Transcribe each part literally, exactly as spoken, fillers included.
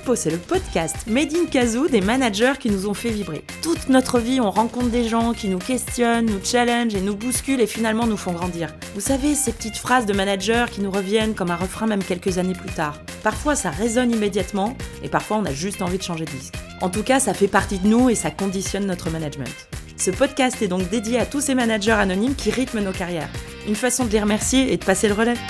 Pulpo, c'est le podcast Made in Kazoo des managers qui nous ont fait vibrer. Toute notre vie, on rencontre des gens qui nous questionnent, nous challengent et nous bousculent et finalement nous font grandir. Vous savez, ces petites phrases de managers qui nous reviennent comme un refrain même quelques années plus tard. Parfois, ça résonne immédiatement et parfois, on a juste envie de changer de disque. En tout cas, ça fait partie de nous et ça conditionne notre management. Ce podcast est donc dédié à tous ces managers anonymes qui rythment nos carrières. Une façon de les remercier et de passer le relais.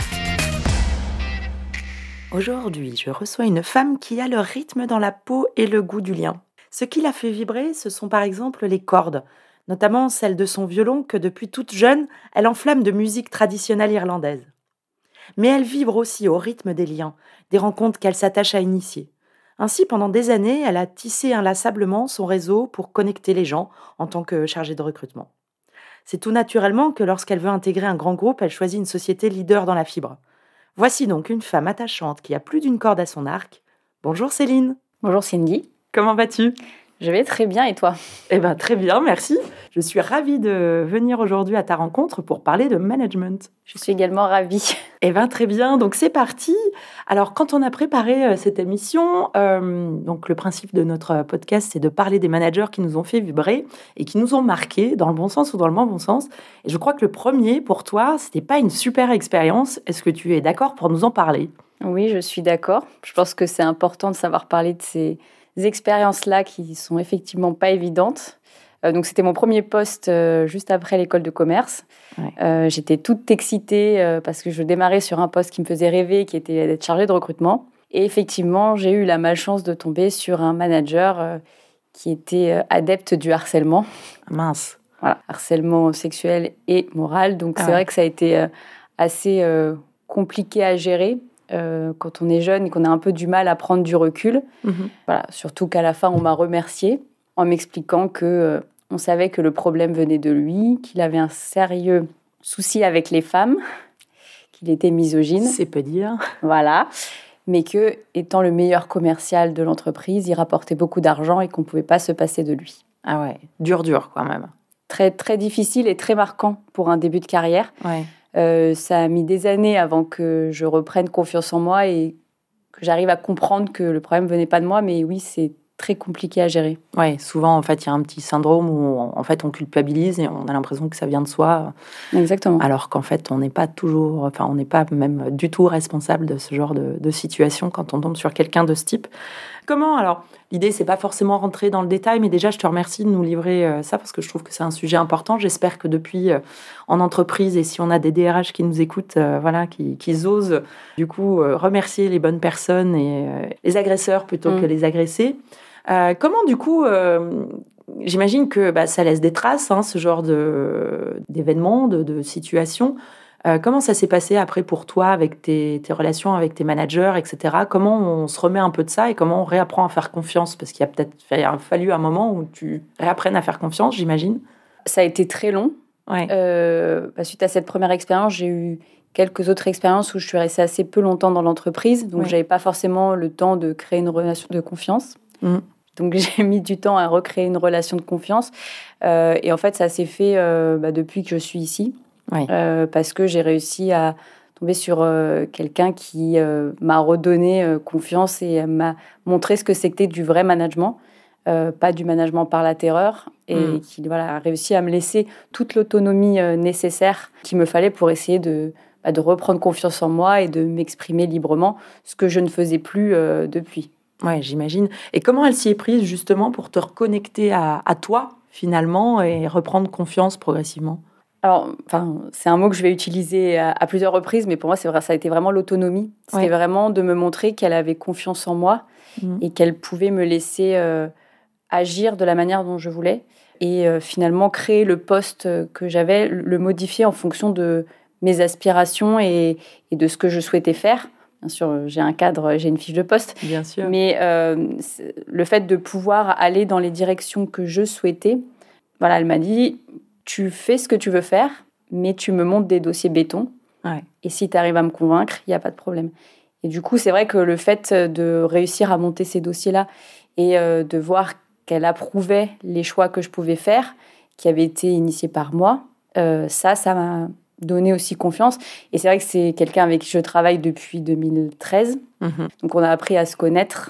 Aujourd'hui, je reçois une femme qui a le rythme dans la peau et le goût du lien. Ce qui l'a fait vibrer, ce sont par exemple les cordes, notamment celles de son violon que depuis toute jeune, elle enflamme de musique traditionnelle irlandaise. Mais elle vibre aussi au rythme des liens, des rencontres qu'elle s'attache à initier. Ainsi, pendant des années, elle a tissé inlassablement son réseau pour connecter les gens en tant que chargée de recrutement. C'est tout naturellement que lorsqu'elle veut intégrer un grand groupe, elle choisit une société leader dans la fibre. Voici donc une femme attachante qui a plus d'une corde à son arc. Bonjour Céline. Bonjour Cindy. Comment vas-tu ? Je vais très bien et toi ? Eh bien très bien, merci. Je suis ravie de venir aujourd'hui à ta rencontre pour parler de management. Je suis également ravie. Eh bien très bien, donc c'est parti. Alors quand on a préparé euh, cette émission, euh, donc le principe de notre podcast, c'est de parler des managers qui nous ont fait vibrer et qui nous ont marqués dans le bon sens ou dans le moins bon sens. Et je crois que le premier, pour toi, c'était pas une super expérience. Est-ce que tu es d'accord pour nous en parler ? Oui, je suis d'accord. Je pense que c'est important de savoir parler de ces expériences-là qui sont effectivement pas évidentes. Euh, donc c'était mon premier poste euh, juste après l'école de commerce. Ouais. Euh, j'étais toute excitée euh, parce que je démarrais sur un poste qui me faisait rêver, qui était d'être chargée de recrutement. Et effectivement, j'ai eu la malchance de tomber sur un manager euh, qui était euh, adepte du harcèlement. Mince. Voilà, harcèlement sexuel et moral. Donc ah c'est ouais. vrai que ça a été euh, assez euh, compliqué à gérer. Euh, quand on est jeune et qu'on a un peu du mal à prendre du recul. Mmh. Voilà, surtout qu'à la fin, on m'a remerciée en m'expliquant qu'on euh, savait que le problème venait de lui, qu'il avait un sérieux souci avec les femmes, qu'il était misogyne. C'est peu dire. Voilà, mais que, étant le meilleur commercial de l'entreprise, il rapportait beaucoup d'argent et qu'on ne pouvait pas se passer de lui. Ah ouais, dur, dur quand même. Très, très difficile et très marquant pour un début de carrière. Ouais. Euh, ça a mis des années avant que je reprenne confiance en moi et que j'arrive à comprendre que le problème venait pas de moi, mais oui, c'est très compliqué à gérer. Oui, souvent, en fait, il y a un petit syndrome où, en fait, on culpabilise et on a l'impression que ça vient de soi. Exactement. Alors qu'en fait, on n'est pas toujours, enfin, on n'est pas même du tout responsable de ce genre de, de situation quand on tombe sur quelqu'un de ce type. Comment, alors, l'idée, c'est pas forcément rentrer dans le détail, mais déjà, je te remercie de nous livrer euh, ça parce que je trouve que c'est un sujet important. J'espère que depuis, euh, en entreprise, et si on a des D R H qui nous écoutent, euh, voilà, qui, qui osent, du coup, euh, remercier les bonnes personnes et euh, les agresseurs plutôt mmh. que les agressés. Euh, comment, du coup, euh, j'imagine que bah, ça laisse des traces, hein, ce genre de, d'événements, de, de situations. Euh, comment ça s'est passé après pour toi avec tes, tes relations avec tes managers, et cetera. Comment on se remet un peu de ça et comment on réapprend à faire confiance ? Parce qu'il y a peut-être fallu un moment où tu réapprennes à faire confiance, j'imagine. Ça a été très long. Ouais. Euh, bah, suite à cette première expérience, j'ai eu quelques autres expériences où je suis restée assez peu longtemps dans l'entreprise. Donc, ouais. j'avais pas forcément le temps de créer une relation de confiance. Mmh. Donc, j'ai mis du temps à recréer une relation de confiance. Euh, et en fait, ça s'est fait euh, bah, depuis que je suis ici. Oui. Euh, parce que j'ai réussi à tomber sur euh, quelqu'un qui euh, m'a redonné euh, confiance et m'a montré ce que c'était du vrai management, euh, pas du management par la terreur, et mmh. qui voilà, a réussi à me laisser toute l'autonomie euh, nécessaire qu'il me fallait pour essayer de, bah, de reprendre confiance en moi et de m'exprimer librement, ce que je ne faisais plus euh, depuis. Oui, j'imagine. Et comment elle s'y est prise justement pour te reconnecter à, à toi, finalement, et reprendre confiance progressivement ? Alors, enfin, c'est un mot que je vais utiliser à, à plusieurs reprises, mais pour moi, c'est vrai, ça a été vraiment l'autonomie. C'était ouais. vraiment de me montrer qu'elle avait confiance en moi mmh. et qu'elle pouvait me laisser euh, agir de la manière dont je voulais et euh, finalement créer le poste que j'avais, le modifier en fonction de mes aspirations et, et de ce que je souhaitais faire. Bien sûr, j'ai un cadre, j'ai une fiche de poste. Bien sûr. Mais euh, le fait de pouvoir aller dans les directions que je souhaitais, voilà, elle m'a dit... Tu fais ce que tu veux faire, mais tu me montres des dossiers béton. Ouais. Et si tu arrives à me convaincre, il n'y a pas de problème. Et du coup, c'est vrai que le fait de réussir à monter ces dossiers-là et euh, de voir qu'elle approuvait les choix que je pouvais faire, qui avaient été initiés par moi, euh, ça, ça m'a donné aussi confiance. Et c'est vrai que c'est quelqu'un avec qui je travaille depuis deux mille treize. Mmh. Donc, on a appris à se connaître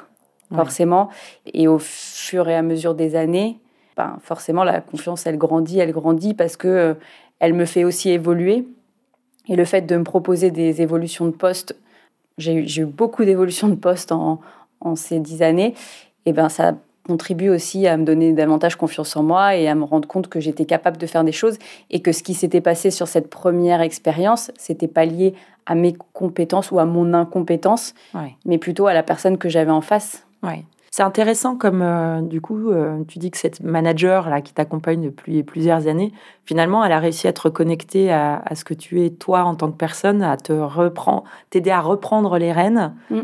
forcément. Ouais. Et au fur et à mesure des années, ben, forcément, la confiance, elle grandit, elle grandit parce que euh, elle me fait aussi évoluer. Et le fait de me proposer des évolutions de poste, j'ai eu, j'ai eu beaucoup d'évolutions de poste en, en ces dix années, et ben ça contribue aussi à me donner davantage confiance en moi et à me rendre compte que j'étais capable de faire des choses et que ce qui s'était passé sur cette première expérience, c'était pas lié à mes compétences ou à mon incompétence, ouais. mais plutôt à la personne que j'avais en face. Ouais. C'est intéressant comme, euh, du coup, euh, tu dis que cette manager là, qui t'accompagne depuis plusieurs années, finalement, elle a réussi à te reconnecter à, à ce que tu es, toi, en tant que personne, à te reprendre, t'aider à reprendre les rênes mm.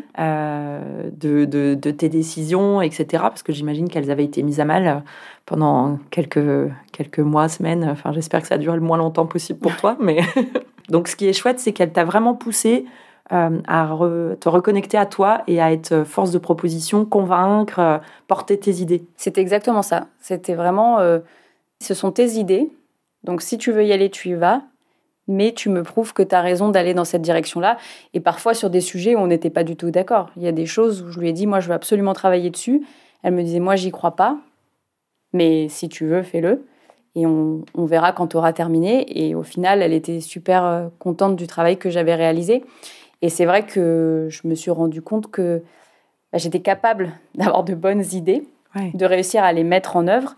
euh, de, de, de tes décisions, et cetera. Parce que j'imagine qu'elles avaient été mises à mal pendant quelques, quelques mois, semaines. Enfin, j'espère que ça a duré le moins longtemps possible pour toi. Mais donc, ce qui est chouette, c'est qu'elle t'a vraiment poussé Euh, à re, te reconnecter à toi et à être force de proposition, convaincre, euh, porter tes idées. C'était exactement ça. C'était vraiment, euh, ce sont tes idées. Donc, si tu veux y aller, tu y vas. Mais tu me prouves que tu as raison d'aller dans cette direction-là. Et parfois, sur des sujets où on n'était pas du tout d'accord. Il y a des choses où je lui ai dit, moi, je veux absolument travailler dessus. Elle me disait, moi, j'y crois pas. Mais si tu veux, fais-le. Et on, on verra quand tu auras terminé. Et au final, elle était super euh, contente du travail que j'avais réalisé. Et c'est vrai que je me suis rendu compte que bah, j'étais capable d'avoir de bonnes idées, ouais. de réussir à les mettre en œuvre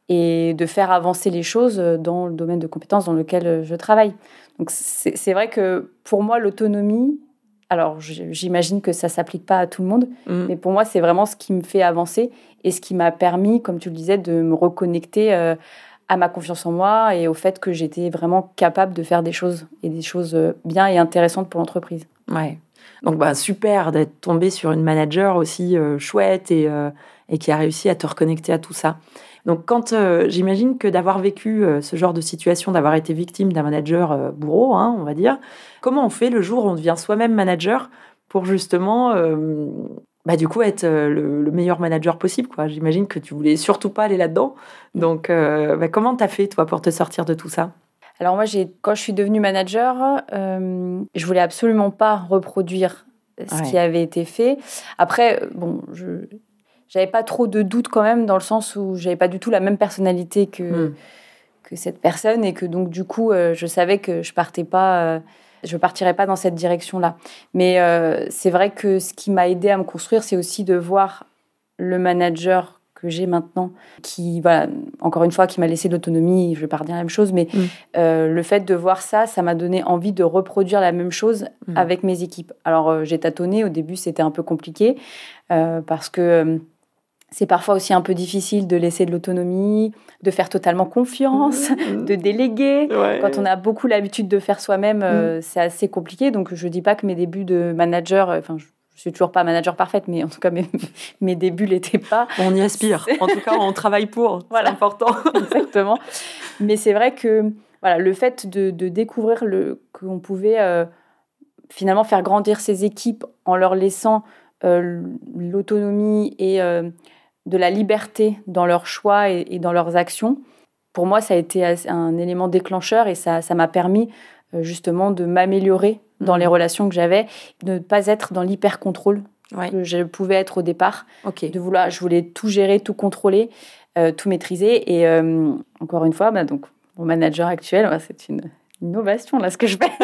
et de faire avancer les choses dans le domaine de compétences dans lequel je travaille. Donc c'est, c'est vrai que pour moi, l'autonomie, alors j'imagine que ça ne s'applique pas à tout le monde, mmh. mais pour moi, c'est vraiment ce qui me fait avancer et ce qui m'a permis, comme tu le disais, de me reconnecter euh, à ma confiance en moi et au fait que j'étais vraiment capable de faire des choses et des choses bien et intéressantes pour l'entreprise. Ouais. Donc bah super d'être tombée sur une manager aussi euh, chouette et, euh, et qui a réussi à te reconnecter à tout ça. Donc quand euh, j'imagine que d'avoir vécu euh, ce genre de situation, d'avoir été victime d'un manager euh, bourreau, hein, on va dire, comment on fait le jour où on devient soi-même manager pour justement euh, bah, du coup être euh, le, le meilleur manager possible, quoi. J'imagine que tu voulais surtout pas aller là-dedans. Donc euh, bah, comment t'as fait toi pour te sortir de tout ça ? Alors moi, j'ai, quand je suis devenue manager, euh, je voulais absolument pas reproduire ce ouais. qui avait été fait. Après, bon, je j'avais pas trop de doutes quand même, dans le sens où j'avais pas du tout la même personnalité que mm. que cette personne et que donc du coup, euh, je savais que je partais pas, euh, je partirais pas dans cette direction-là. Mais euh, c'est vrai que ce qui m'a aidée à me construire, c'est aussi de voir le manager que j'ai maintenant, qui, voilà, encore une fois, qui m'a laissé de l'autonomie, je vais pas redire la même chose, mais mmh. euh, le fait de voir ça, ça m'a donné envie de reproduire la même chose mmh. avec mes équipes. Alors, euh, j'ai tâtonné, au début, c'était un peu compliqué, euh, parce que euh, c'est parfois aussi un peu difficile de laisser de l'autonomie, de faire totalement confiance, mmh. de déléguer. Ouais. Quand on a beaucoup l'habitude de faire soi-même, euh, mmh. c'est assez compliqué, donc je dis pas que mes débuts de manager, enfin, euh, je suis toujours pas manager parfaite, mais en tout cas, mes, mes débuts l'étaient pas. On y aspire. C'est... En tout cas, on travaille pour. Voilà. C'est important. Exactement. Mais c'est vrai que voilà, le fait de, de découvrir le, qu'on pouvait euh, finalement faire grandir ces équipes en leur laissant euh, l'autonomie et euh, de la liberté dans leurs choix et, et dans leurs actions, pour moi, ça a été un élément déclencheur et ça, ça m'a permis euh, justement de m'améliorer dans mmh. les relations que j'avais, de ne pas être dans l'hyper-contrôle ouais. que je pouvais être au départ. Okay. De vouloir, je voulais tout gérer, tout contrôler, euh, tout maîtriser. Et euh, encore une fois, bah, donc, mon manager actuel, bah, c'est une, une innovation, là, ce que je fais.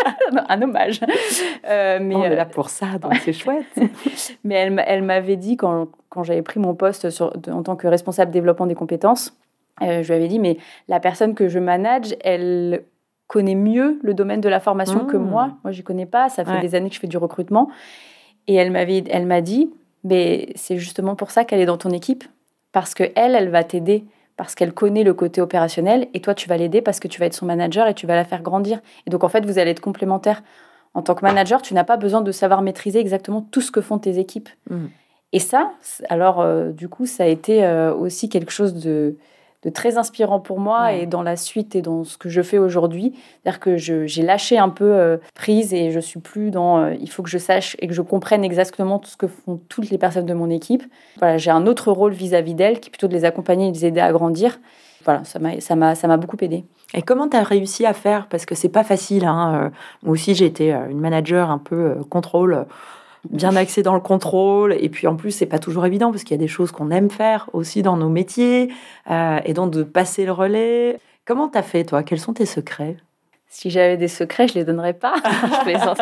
Un hommage. Euh, mais, On est là pour ça, donc c'est chouette. Mais elle, elle m'avait dit, quand, quand j'avais pris mon poste sur, de, en tant que responsable développement des compétences, euh, je lui avais dit, mais la personne que je manage, elle connaît mieux le domaine de la formation mmh. que moi. Moi, je ne connais pas. Ça fait ouais. des années que je fais du recrutement. Et elle, m'avait, elle m'a dit, mais c'est justement pour ça qu'elle est dans ton équipe. Parce qu'elle, elle va t'aider. Parce qu'elle connaît le côté opérationnel. Et toi, tu vas l'aider parce que tu vas être son manager et tu vas la faire grandir. Et donc, en fait, vous allez être complémentaires. En tant que manager, tu n'as pas besoin de savoir maîtriser exactement tout ce que font tes équipes. Mmh. Et ça, alors, euh, du coup, ça a été euh, aussi quelque chose de... de très inspirant pour moi ouais. et dans la suite et dans ce que je fais aujourd'hui. C'est-à-dire que je, j'ai lâché un peu euh, prise et je suis plus dans euh, il faut que je sache et que je comprenne exactement tout ce que font toutes les personnes de mon équipe. Voilà, j'ai un autre rôle vis-à-vis d'elles qui est plutôt de les accompagner et de les aider à grandir. Voilà, ça m'a, ça m'a, ça m'a beaucoup aidée. Et comment tu as réussi à faire ? Parce que c'est pas facile. Hein. Moi aussi, j'ai été une manager un peu euh, contrôle. bien axé dans le contrôle. Et puis en plus, c'est pas toujours évident parce qu'il y a des choses qu'on aime faire aussi dans nos métiers, euh, et donc de passer le relais. Comment t'as fait, toi? Quels sont tes secrets? Si j'avais des secrets, je les donnerais pas. Je plaisante.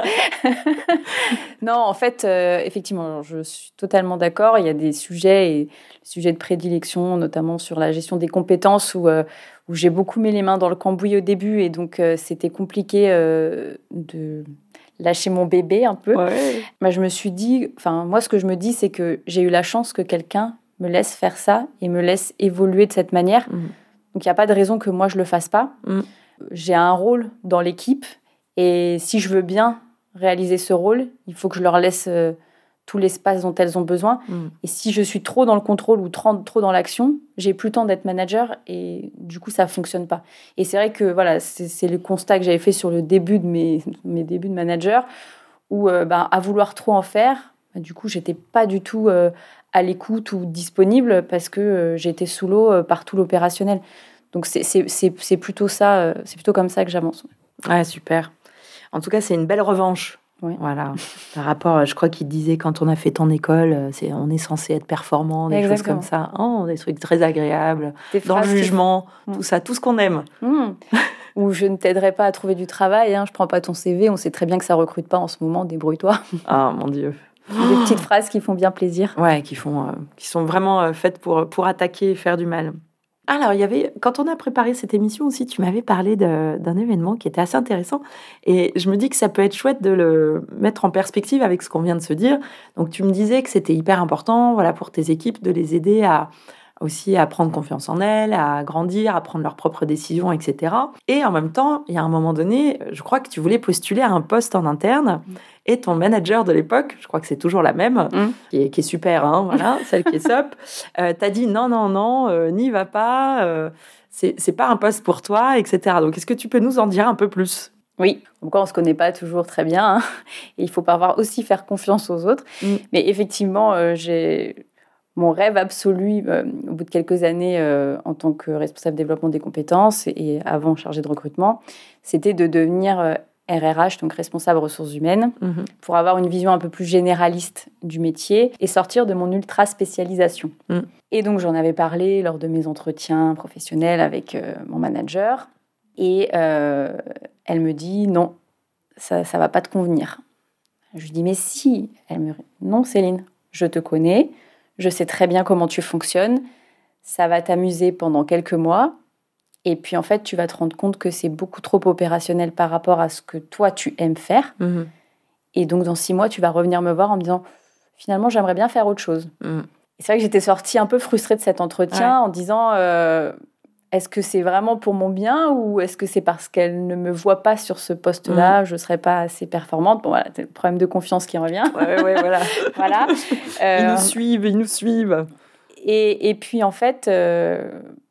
Non, en fait, euh, effectivement, je suis totalement d'accord. Il y a des sujets, et sujets de prédilection, notamment sur la gestion des compétences, où, euh, où j'ai beaucoup mis les mains dans le cambouis au début, et donc euh, c'était compliqué euh, de lâcher mon bébé un peu. Ouais. Mais je me suis dit, enfin, moi, ce que je me dis, c'est que j'ai eu la chance que quelqu'un me laisse faire ça et me laisse évoluer de cette manière. Mmh. Donc, il n'y a pas de raison que moi, je le fasse pas. Mmh. J'ai un rôle dans l'équipe, et si je veux bien réaliser ce rôle, il faut que je leur laisse euh, tout l'espace dont elles ont besoin. Mmh. Et si je suis trop dans le contrôle ou trop, trop dans l'action, j'ai plus le temps d'être manager, et du coup, ça fonctionne pas. Et c'est vrai que voilà, c'est, c'est le constat que j'avais fait sur le début de mes, mes débuts de manager, où euh, bah, à vouloir trop en faire, bah, du coup, j'étais pas du tout euh, à l'écoute ou disponible, parce que euh, j'étais sous l'eau euh, par tout l'opérationnel. Donc, c'est, c'est, c'est, c'est plutôt ça, euh, c'est plutôt comme ça que j'avance. Ouais, super. En tout cas, c'est une belle revanche. Oui. Voilà. Par rapport, je crois qu'il disait, quand on a fait ton école, c'est, on est censé être performant, des Exactement. Choses comme ça. Oh, des trucs très agréables, des dans le jugement, qui... tout ça, tout ce qu'on aime. Mmh. Ou je ne t'aiderai pas à trouver du travail, hein, je ne prends pas ton C V, on sait très bien que ça ne recrute pas en ce moment, débrouille-toi. Ah, mon Dieu. Des petites phrases qui font bien plaisir. Ouais, qui, font, euh, qui sont vraiment euh, faites pour, pour attaquer et faire du mal. Alors, il y avait, quand on a préparé cette émission aussi, tu m'avais parlé de, d'un événement qui était assez intéressant. Et je me dis que ça peut être chouette de le mettre en perspective avec ce qu'on vient de se dire. Donc, tu me disais que c'était hyper important, voilà, pour tes équipes, de les aider à aussi à prendre confiance en elles, à grandir, à prendre leurs propres décisions, et cetera. Et en même temps, il y a un moment donné, je crois que tu voulais postuler à un poste en interne. Et ton manager de l'époque, je crois que c'est toujours la même, mmh. qui, est, qui est super, hein, voilà, celle qui est S O P, euh, t'as dit non, non, non, euh, n'y va pas, euh, c'est, c'est pas un poste pour toi, et cetera. Donc, est-ce que tu peux nous en dire un peu plus ? Oui, comme quoi on ne se connaît pas toujours très bien, hein, et il faut parfois aussi faire confiance aux autres. Mmh. Mais effectivement, euh, j'ai... Mon rêve absolu, euh, au bout de quelques années euh, en tant que responsable développement des compétences et avant chargée de recrutement, c'était de devenir euh, R R H, donc responsable ressources humaines, mmh. pour avoir une vision un peu plus généraliste du métier et sortir de mon ultra spécialisation. Mmh. Et donc j'en avais parlé lors de mes entretiens professionnels avec euh, mon manager, et euh, elle me dit non, ça ça va pas te convenir. Je lui dis mais si. Elle me dit non Céline, je te connais. Je sais très bien comment tu fonctionnes, ça va t'amuser pendant quelques mois, et puis en fait, tu vas te rendre compte que c'est beaucoup trop opérationnel par rapport à ce que toi, tu aimes faire. Mmh. Et donc, dans six mois, tu vas revenir me voir en me disant, finalement, j'aimerais bien faire autre chose. Mmh. Et c'est vrai que j'étais sortie un peu frustrée de cet entretien, ouais. en disant, euh, est-ce que c'est vraiment pour mon bien, ou est-ce que c'est parce qu'elle ne me voit pas sur ce poste-là, mmh. je ne serais pas assez performante. Bon, voilà, c'est le problème de confiance qui revient. Ouais, ouais, voilà. voilà. Euh, ils nous suivent, ils nous suivent. Et, et puis, en fait, euh,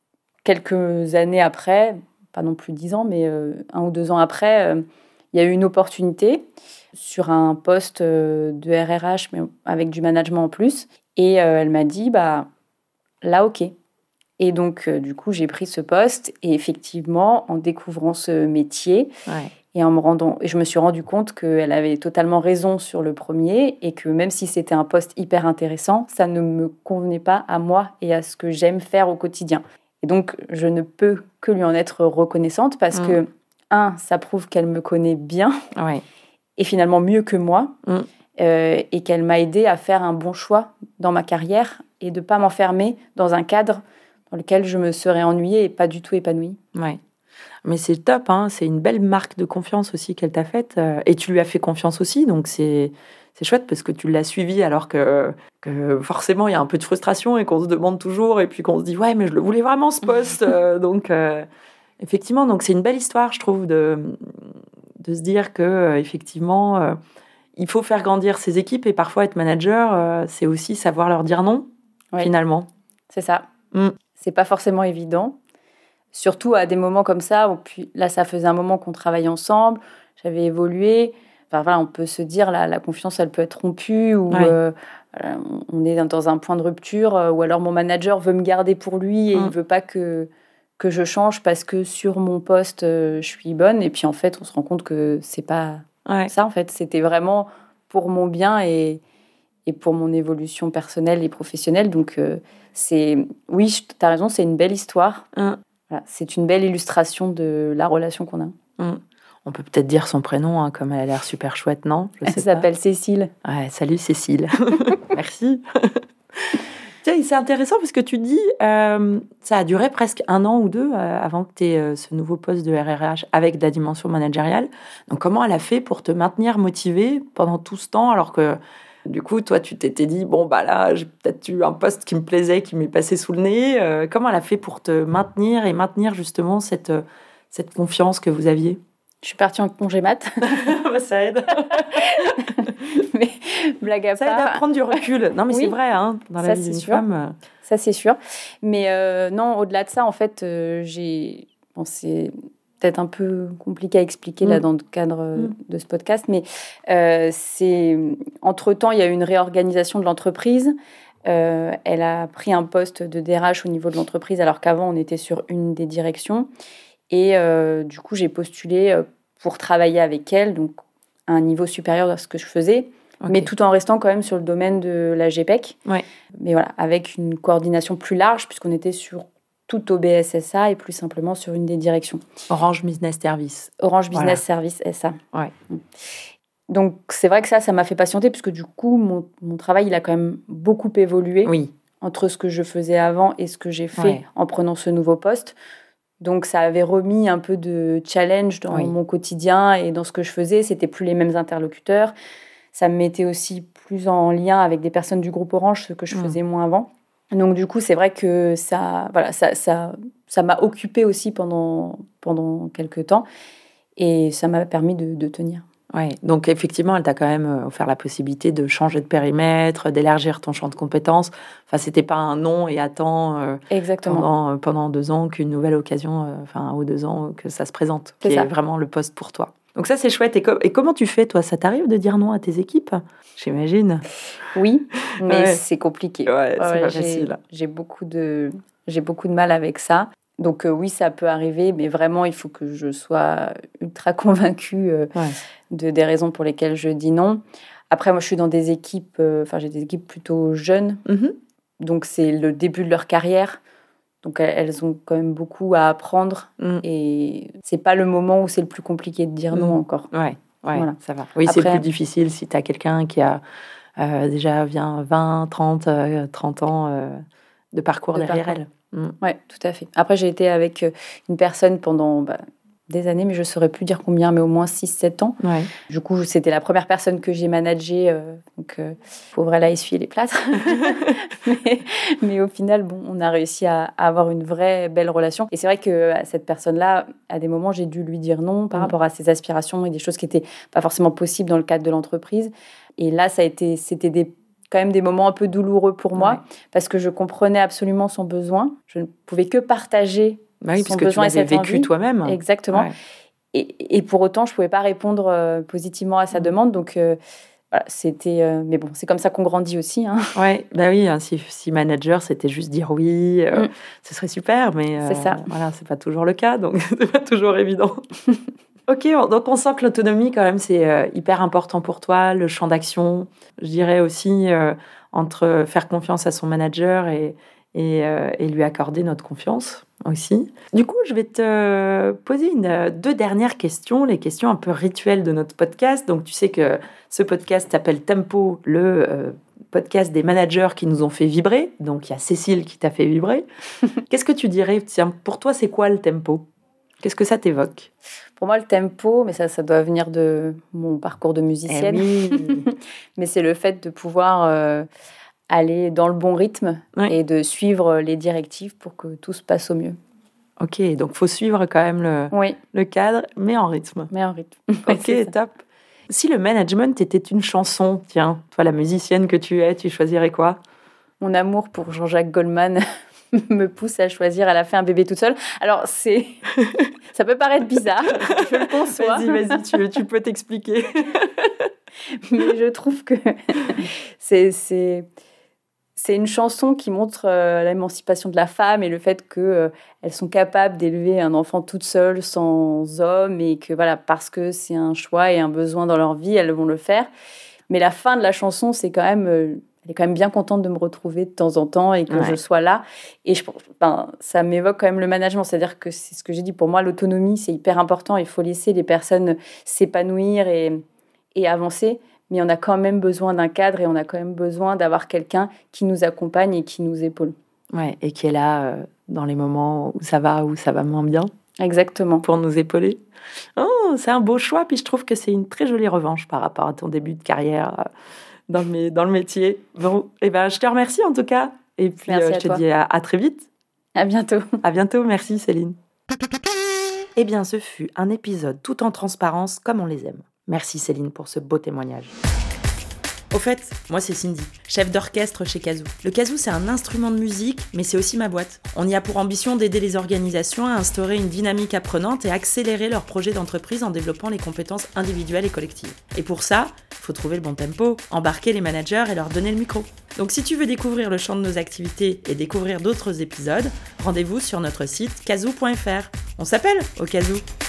quelques années après, pas non plus dix ans, mais euh, un ou deux ans après, euh, il y a eu une opportunité sur un poste euh, de R R H, mais avec du management en plus. Et euh, elle m'a dit, bah, là, OK. Et donc, euh, du coup, j'ai pris ce poste. Et effectivement, en découvrant ce métier, ouais. et en me rendant, et je me suis rendu compte qu'elle avait totalement raison sur le premier, et que même si c'était un poste hyper intéressant, ça ne me convenait pas à moi et à ce que j'aime faire au quotidien. Et donc, je ne peux que lui en être reconnaissante parce mmh. que, un, ça prouve qu'elle me connaît bien, ouais. et finalement mieux que moi, mmh. euh, et qu'elle m'a aidée à faire un bon choix dans ma carrière et de ne pas m'enfermer dans un cadre dans lequel je me serais ennuyée et pas du tout épanouie. Ouais. Mais c'est top, hein, c'est une belle marque de confiance aussi qu'elle t'a faite. Euh, et tu lui as fait confiance aussi, donc c'est, c'est chouette parce que tu l'as suivie alors que, que forcément il y a un peu de frustration et qu'on se demande toujours et puis qu'on se dit « ouais, mais je le voulais vraiment ce poste euh, ». Donc euh, effectivement, donc c'est une belle histoire, je trouve, de, de se dire que euh, effectivement, euh, il faut faire grandir ses équipes et parfois être manager, euh, c'est aussi savoir leur dire non, oui. finalement. C'est ça. Mm. C'est pas forcément évident. Surtout à des moments comme ça, où puis, là, ça faisait un moment qu'on travaillait ensemble, j'avais évolué. Enfin, voilà, on peut se dire, là, la confiance, elle peut être rompue, ou ouais. euh, on est dans un point de rupture, ou alors mon manager veut me garder pour lui et mmh. il ne veut pas que, que je change parce que sur mon poste, je suis bonne. Et puis, en fait, on se rend compte que ce n'est pas ouais. ça, en fait. C'était vraiment pour mon bien et, et pour mon évolution personnelle et professionnelle. Donc, euh, c'est, oui, tu as raison, c'est une belle histoire. Mmh. Voilà, c'est une belle illustration de la relation qu'on a. Mmh. On peut peut-être dire son prénom, hein, comme elle a l'air super chouette, non? Je sais Elle pas. s'appelle Cécile. Ouais, salut Cécile. Merci. Tiens, c'est intéressant parce que tu dis euh, ça a duré presque un an ou deux euh, avant que tu aies euh, ce nouveau poste de R R H avec de la dimension managériale. Donc, comment elle a fait pour te maintenir motivée pendant tout ce temps alors que, du coup, toi, tu t'étais dit, bon, bah là, j'ai peut-être eu un poste qui me plaisait, qui m'est passé sous le nez. Euh, comment elle a fait pour te maintenir et maintenir justement cette, cette confiance que vous aviez? Je suis partie en congé mat. Ça aide. Mais blague à ça part. Ça aide à prendre du recul. Non, mais oui, c'est vrai, hein, dans la ça, vie d'une sûr. femme. Ça, c'est sûr. Mais euh, non, au-delà de ça, en fait, euh, j'ai... Bon, c'est peut-être un peu compliqué à expliquer mmh. là dans le cadre mmh. de ce podcast, mais euh, c'est... Entre-temps, il y a eu une réorganisation de l'entreprise. Euh, elle a pris un poste de D R H au niveau de l'entreprise, alors qu'avant, on était sur une des directions. Et euh, du coup, j'ai postulé pour travailler avec elle, donc à un niveau supérieur à ce que je faisais, okay. mais tout en restant quand même sur le domaine de la G P E C. Ouais. Mais voilà, avec une coordination plus large, puisqu'on était sur tout O B S S A et plus simplement sur une des directions. Orange Business Service. Orange Business voilà. Service S A. Ouais. Donc, c'est vrai que ça, ça m'a fait patienter, puisque du coup, mon, mon travail, il a quand même beaucoup évolué oui. entre ce que je faisais avant et ce que j'ai fait ouais. en prenant ce nouveau poste. Donc, ça avait remis un peu de challenge dans oui. mon quotidien et dans ce que je faisais. C'était plus les mêmes interlocuteurs. Ça me mettait aussi plus en lien avec des personnes du groupe Orange, ce que je mmh. faisais moins avant. Donc, du coup, c'est vrai que ça, voilà, ça, ça, ça m'a occupée aussi pendant, pendant quelques temps. Et ça m'a permis de, de tenir. Oui, donc effectivement, elle t'a quand même offert la possibilité de changer de périmètre, d'élargir ton champ de compétences. Enfin, c'était pas un non et attends euh, Exactement. Pendant, pendant deux ans qu'une nouvelle occasion, euh, enfin, un ou deux ans, que ça se présente, c'est qui ça. est vraiment le poste pour toi. Donc ça, c'est chouette. Et, com- et comment tu fais, toi? Ça t'arrive de dire non à tes équipes? J'imagine. Oui, mais ouais. c'est compliqué. Ouais, c'est ouais, pas j'ai, facile. J'ai beaucoup de, j'ai beaucoup de mal avec ça. Donc euh, oui, ça peut arriver, mais vraiment, il faut que je sois ultra convaincue euh, ouais. de, des raisons pour lesquelles je dis non. Après, moi, je suis dans des équipes, enfin, euh, j'ai des équipes plutôt jeunes, mm-hmm. donc c'est le début de leur carrière. Donc elles ont quand même beaucoup à apprendre mm. et c'est pas le moment où c'est le plus compliqué de dire mm. non encore. Ouais, ouais, voilà. ça va. Oui, Après, c'est plus difficile si tu as quelqu'un qui a euh, déjà vingt, trente, trente ans euh, de parcours de derrière parcours. elle. Mm. Oui, tout à fait. Après, j'ai été avec une personne pendant bah, des années, mais je ne saurais plus dire combien, mais au moins six sept ans. Ouais. Du coup, c'était la première personne que j'ai managée. Euh, donc, euh, pauvre, elle a essuyé les plâtres. mais, mais au final, bon, on a réussi à, à avoir une vraie belle relation. Et c'est vrai que cette personne-là, à des moments, j'ai dû lui dire non par mmh. rapport à ses aspirations et des choses qui n'étaient pas forcément possibles dans le cadre de l'entreprise. Et là, ça a été, c'était des quand même des moments un peu douloureux pour moi, ouais. parce que je comprenais absolument son besoin. Je ne pouvais que partager bah oui, son parce besoin que tu et cette vécu envie. toi-même. Exactement. Ouais. Et, et pour autant, je ne pouvais pas répondre euh, positivement à sa mmh. demande. Donc, euh, voilà, c'était... Euh, mais bon, c'est comme ça qu'on grandit aussi. Hein. Ouais, bah oui, hein, si, si manager, c'était juste dire oui, euh, mmh. ce serait super, mais euh, c'est ça. Voilà, ce n'est pas toujours le cas, donc ce n'est pas toujours évident. Ok, donc on sent que l'autonomie, quand même, c'est euh, hyper important pour toi, le champ d'action. Je dirais aussi, euh, entre faire confiance à son manager et, et, euh, et lui accorder notre confiance aussi. Du coup, je vais te poser une, deux dernières questions, les questions un peu rituelles de notre podcast. Donc, tu sais que ce podcast s'appelle Tempo, le euh, podcast des managers qui nous ont fait vibrer. Donc, il y a Cécile qui t'a fait vibrer. Qu'est-ce que tu dirais? Tiens, pour toi, c'est quoi le tempo? Qu'est-ce que ça t'évoque? Pour moi, le tempo, mais ça, ça doit venir de mon parcours de musicienne. Eh oui. Mais c'est le fait de pouvoir euh, aller dans le bon rythme oui. et de suivre les directives pour que tout se passe au mieux. Ok, donc il faut suivre quand même le, oui. le cadre, mais en rythme. Mais en rythme. Ok, top. Si le management était une chanson, tiens, toi, la musicienne que tu es, tu choisirais quoi? Mon amour pour Jean-Jacques Goldman me pousse à choisir Elle a fait un bébé toute seule. Alors, c'est... ça peut paraître bizarre, je le conçois. Vas-y, vas-y, tu, tu peux t'expliquer. Mais je trouve que c'est, c'est, c'est une chanson qui montre euh, l'émancipation de la femme et le fait qu'elles euh, sont capables d'élever un enfant toutes seules, sans homme, et que voilà, parce que c'est un choix et un besoin dans leur vie, elles vont le faire. Mais la fin de la chanson, c'est quand même... Euh, elle est quand même bien contente de me retrouver de temps en temps et que ouais. je sois là. Et je, ben, ça m'évoque quand même le management. C'est-à-dire que c'est ce que j'ai dit, pour moi, l'autonomie, c'est hyper important. Il faut laisser les personnes s'épanouir et, et avancer. Mais on a quand même besoin d'un cadre et on a quand même besoin d'avoir quelqu'un qui nous accompagne et qui nous épaule. Ouais, et qui est là euh, dans les moments où ça va, où ça va moins bien. Exactement. Pour nous épauler. Oh, c'est un beau choix. Puis je trouve que c'est une très jolie revanche par rapport à ton début de carrière euh, dans le, dans le métier. Bon, et ben, je te remercie en tout cas. Et puis, euh, je te toi. dis à, à très vite. À bientôt. À bientôt. Merci, Céline. Eh bien, ce fut un épisode tout en transparence, comme on les aime. Merci, Céline, pour ce beau témoignage. Au fait, moi c'est Cindy, chef d'orchestre chez Kazoo. Le kazoo, c'est un instrument de musique, mais c'est aussi ma boîte. On y a pour ambition d'aider les organisations à instaurer une dynamique apprenante et accélérer leurs projets d'entreprise en développant les compétences individuelles et collectives. Et pour ça, il faut trouver le bon tempo, embarquer les managers et leur donner le micro. Donc si tu veux découvrir le champ de nos activités et découvrir d'autres épisodes, rendez-vous sur notre site kazoo point f r. On s'appelle au Kazoo.